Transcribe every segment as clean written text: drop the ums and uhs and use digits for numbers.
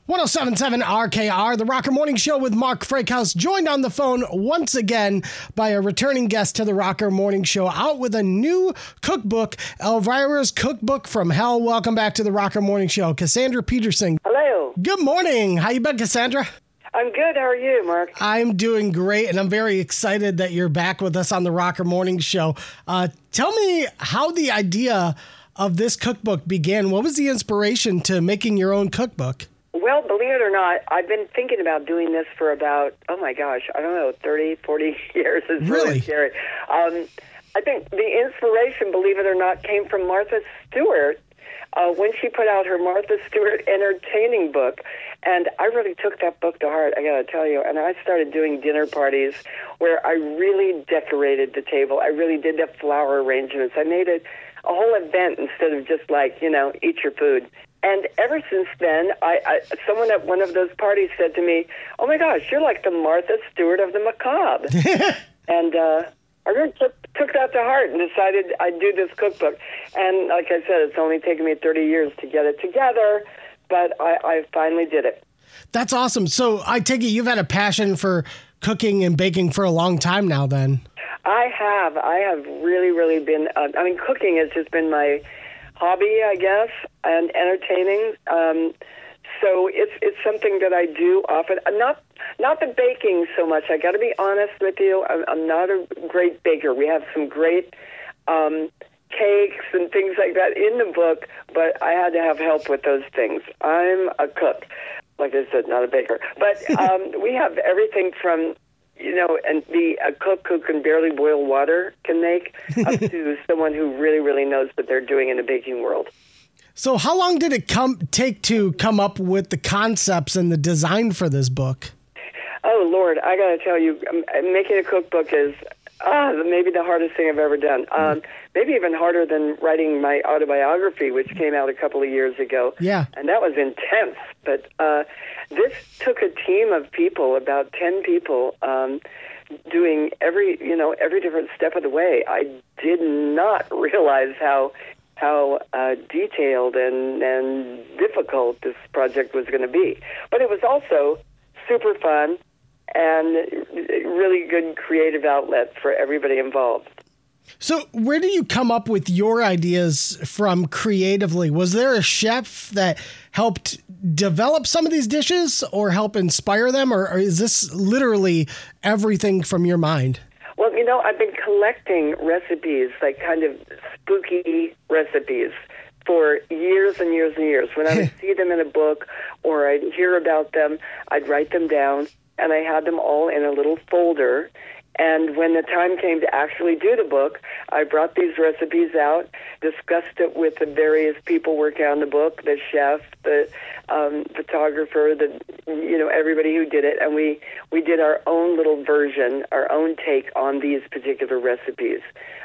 1077 RKR, the Rocker Morning Show with Mark Frakehouse, joined on the phone once again by a returning guest to the Rocker Morning Show, out with a new cookbook, Elvira's Cookbook from Hell. Welcome back to the Rocker Morning Show, Cassandra Peterson. Hello. Good morning. How you been, Cassandra? I'm good. How are you, Mark? I'm doing great, and I'm very excited that you're back with us on the Rocker Morning Show. Tell me how the idea of this cookbook began. What was the inspiration to making your own cookbook? Well, believe it or not, I've been thinking about doing this for about, 30, 40 years. It's really scary. I think the inspiration, believe it or not, came from Martha Stewart when she put out her Martha Stewart Entertaining book. And I really took that book to heart, I got to tell you. And I started doing dinner parties where I really decorated the table. I really did the flower arrangements. I made it a whole event instead of just eat your food. And ever since then, someone at one of those parties said to me, "Oh my gosh, you're like the Martha Stewart of the macabre." And I really took that to heart and decided I'd do this cookbook. And like I said, it's only taken me 30 years to get it together, but I finally did it. That's awesome. So I take it you've had a passion for cooking and baking for a long time now then. I have really, really been, cooking has just been my hobby, I guess, and entertaining. So it's something that I do often. Not the baking so much. I got to be honest with you. I'm not a great baker. We have some great cakes and things like that in the book, but I had to have help with those things. I'm a cook, like I said, not a baker. But we have everything from a cook who can barely boil water can make up to someone who really, really knows what they're doing in the baking world. So how long did it take to come up with the concepts and the design for this book? Oh, Lord, I got to tell you, making a cookbook is maybe the hardest thing I've ever done. Maybe even harder than writing my autobiography, which came out a couple of years ago. Yeah. And that was intense. But this took a team of people, about 10 people, doing every different step of the way. I did not realize how detailed and difficult this project was going to be. But it was also super fun and really good creative outlet for everybody involved. So where do you come up with your ideas from creatively? Was there a chef that helped develop some of these dishes or help inspire them? Or is this literally everything from your mind? Well, I've been collecting recipes, like kind of spooky recipes, for years and years and years. When I would see them in a book or I'd hear about them, I'd write them down, and I had them all in a little folder. And when the time came to actually do the book, I brought these recipes out, discussed it with the various people working on the book, the chef, the photographer, everybody who did it, and we did our own little version, our own take on these particular recipes.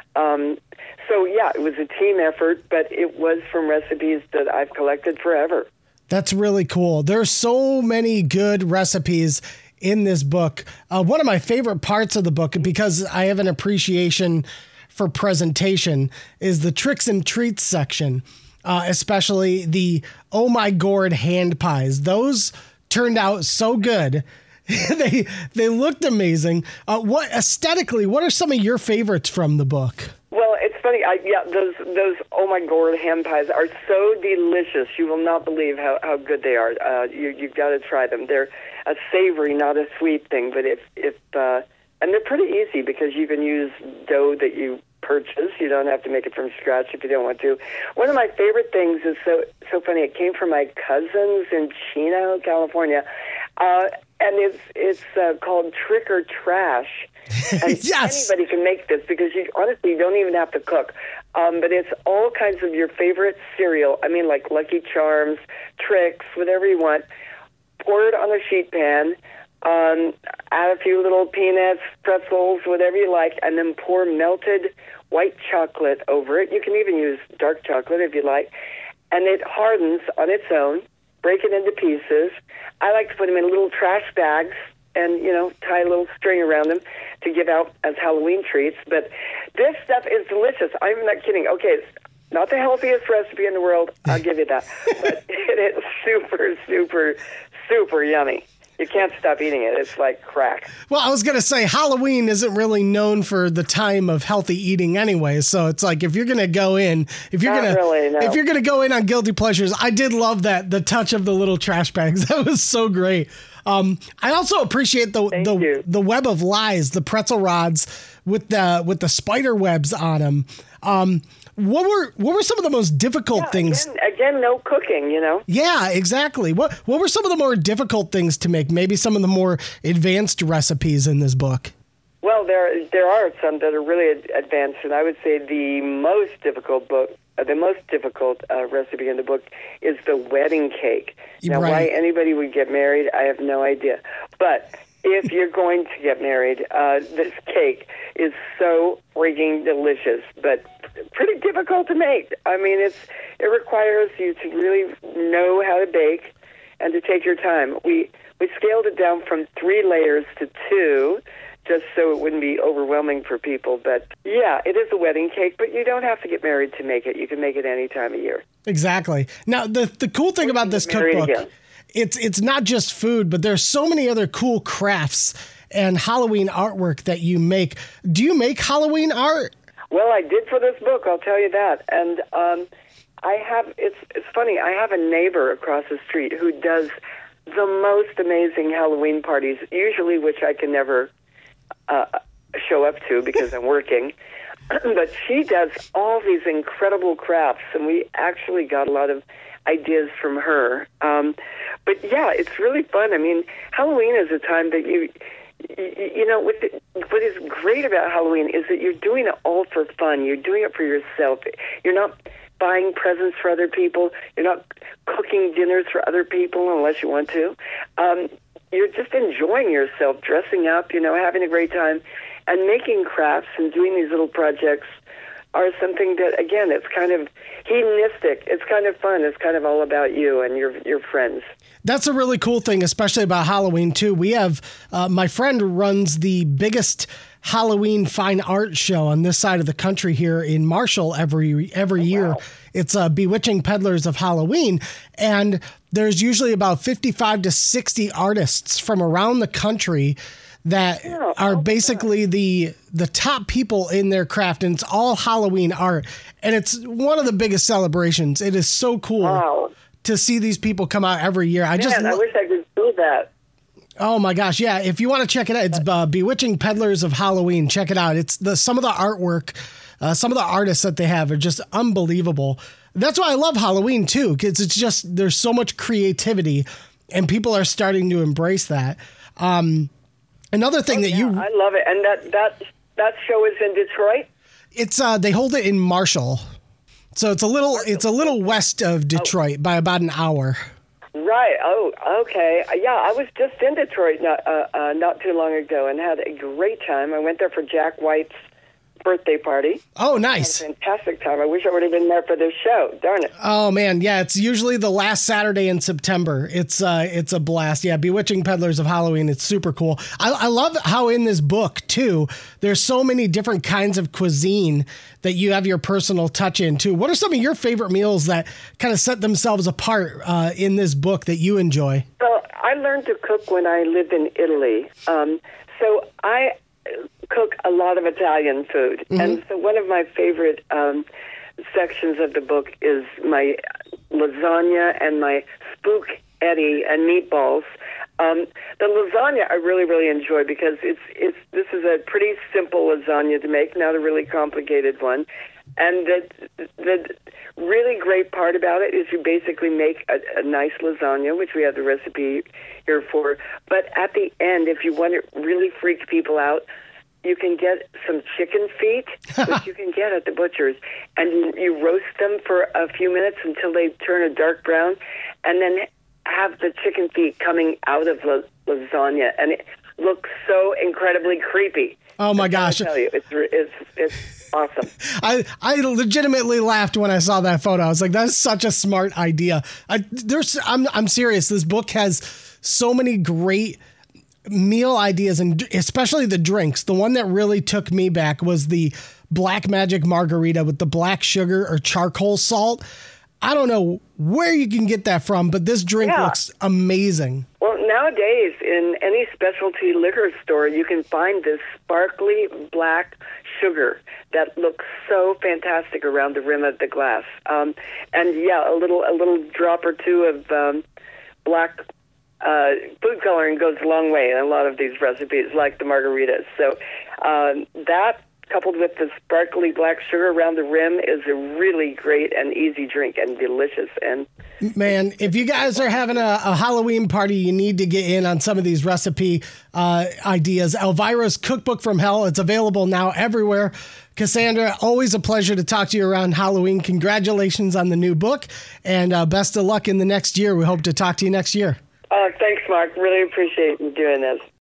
So yeah, it was a team effort, but it was from recipes that I've collected forever. That's really cool. There's so many good recipes in this book. One of my favorite parts of the book, because I have an appreciation for presentation, is the tricks and treats section, especially the Oh My Gourd hand pies. Those turned out so good. They looked amazing. What are some of your favorites from the book? Well, it's funny. Those Oh My Gourd ham pies are so delicious. You will not believe how good they are. You've got to try them. They're a savory, not a sweet thing. But and they're pretty easy because you can use dough that you purchase. You don't have to make it from scratch if you don't want to. One of my favorite things is so funny. It came from my cousins in Chino, California, and it's called Trick or Trash. And Yes. Anybody can make this because you honestly don't even have to cook. But it's all kinds of your favorite cereal. Like Lucky Charms, Trix, whatever you want. Pour it on a sheet pan. Add a few little peanuts, pretzels, whatever you like, and then pour melted white chocolate over it. You can even use dark chocolate if you like. And it hardens on its own. Break it into pieces. I like to put them in little trash bags and, tie a little string around them to give out as Halloween treats. But this stuff is delicious. I'm not kidding. Okay, Not the healthiest recipe in the world, I'll give you that. But it is super, super, super yummy. You can't stop eating it. It's like crack. Well, I was going to say Halloween isn't really known for the time of healthy eating anyway. So it's like if you're going to go in, if you're going to go in on guilty pleasures, I did love that, the touch of the little trash bags. That was so great. I also appreciate the web of lies, the pretzel rods with the spider webs on them. What were some of the most difficult things? Again, no cooking, Yeah, exactly. What were some of the more difficult things to make? Maybe some of the more advanced recipes in this book? Well, there are some that are really advanced, and I would say the most difficult recipe in the book is the wedding cake. Now, why anybody would get married, I have no idea. But if you're going to get married, this cake is so freaking delicious, but pretty difficult to make. I mean, it requires you to really know how to bake and to take your time. We scaled it down from 3 layers to 2, just so it wouldn't be overwhelming for people. But yeah, it is a wedding cake, but you don't have to get married to make it. You can make it any time of year. Exactly. Now, the cool thing about this cookbook, it's not just food, but there's so many other cool crafts and Halloween artwork that you make. Do you make Halloween art? Well, I did for this book, I'll tell you that. And it's funny, I have a neighbor across the street who does the most amazing Halloween parties, usually which I can never show up to because I'm working. But she does all these incredible crafts, and we actually got a lot of ideas from her. But yeah, it's really fun. I mean, Halloween is a time that what is great about Halloween is that you're doing it all for fun. You're doing it for yourself. You're not buying presents for other people. You're not cooking dinners for other people unless you want to. You're just enjoying yourself, dressing up, having a great time, and making crafts and doing these little projects are something that, again, it's kind of hedonistic. It's kind of fun. It's kind of all about you and your friends. That's a really cool thing, especially about Halloween, too. We have my friend runs the biggest Halloween fine art show on this side of the country here in Marshall every year. Wow. It's Bewitching Peddlers of Halloween. And there's usually about 55 to 60 artists from around the country that are basically the top people in their craft, and it's all Halloween art. And it's one of the biggest celebrations. It is so cool to see these people come out every year. I wish I could do that. Oh my gosh, yeah. If you want to check it out, it's Bewitching Peddlers of Halloween. Check it out. It's some of the artwork, some of the artists that they have are just unbelievable. That's why I love Halloween too, because it's just, there's so much creativity and people are starting to embrace that. Another thing I love it. And that show is in Detroit? It's they hold it in Marshall. So it's a little west of Detroit by about an hour. Right. Oh, okay. Yeah, I was just in Detroit not too long ago and had a great time. I went there for Jack White's birthday party. Oh, nice. Had a fantastic time. I wish I would have been there for this show. Darn it. Oh, man. Yeah, it's usually the last Saturday in September. It's a blast. Yeah, Bewitching Peddlers of Halloween. It's super cool. I love how in this book, too, there's so many different kinds of cuisine that you have your personal touch in, too. What are some of your favorite meals that kind of set themselves apart in this book that you enjoy? Well, I learned to cook when I lived in Italy. So I cook a lot of Italian food. Mm-hmm. And so one of my favorite sections of the book is my lasagna and my spaghetti and meatballs. The lasagna I really, really enjoy because this is a pretty simple lasagna to make, not a really complicated one. And the really great part about it is you basically make a nice lasagna, which we have the recipe here for. But at the end, if you want to really freak people out, you can get some chicken feet, which you can get at the butcher's, and you roast them for a few minutes until they turn a dark brown, and then have the chicken feet coming out of the lasagna, and it looks so incredibly creepy. Oh my gosh! I tell you, it's awesome. I legitimately laughed when I saw that photo. I was like, "That's such a smart idea." I'm serious. This book has so many great meal ideas, and especially the drinks. The one that really took me back was the Black Magic Margarita with the black sugar or charcoal salt. I don't know where you can get that from, but this drink looks amazing. Well, nowadays, in any specialty liquor store, you can find this sparkly black sugar that looks so fantastic around the rim of the glass. And a little drop or two of black food coloring goes a long way in a lot of these recipes, like the margaritas. So that, coupled with the sparkly black sugar around the rim, is a really great and easy drink and delicious. And man, if you guys are having a Halloween party, you need to get in on some of these recipe ideas. Elvira's Cookbook from Hell, it's available now everywhere. Cassandra, always a pleasure to talk to you around Halloween. Congratulations on the new book, and best of luck in the next year. We hope to talk to you next year. Thanks, Mark. Really appreciate you doing this.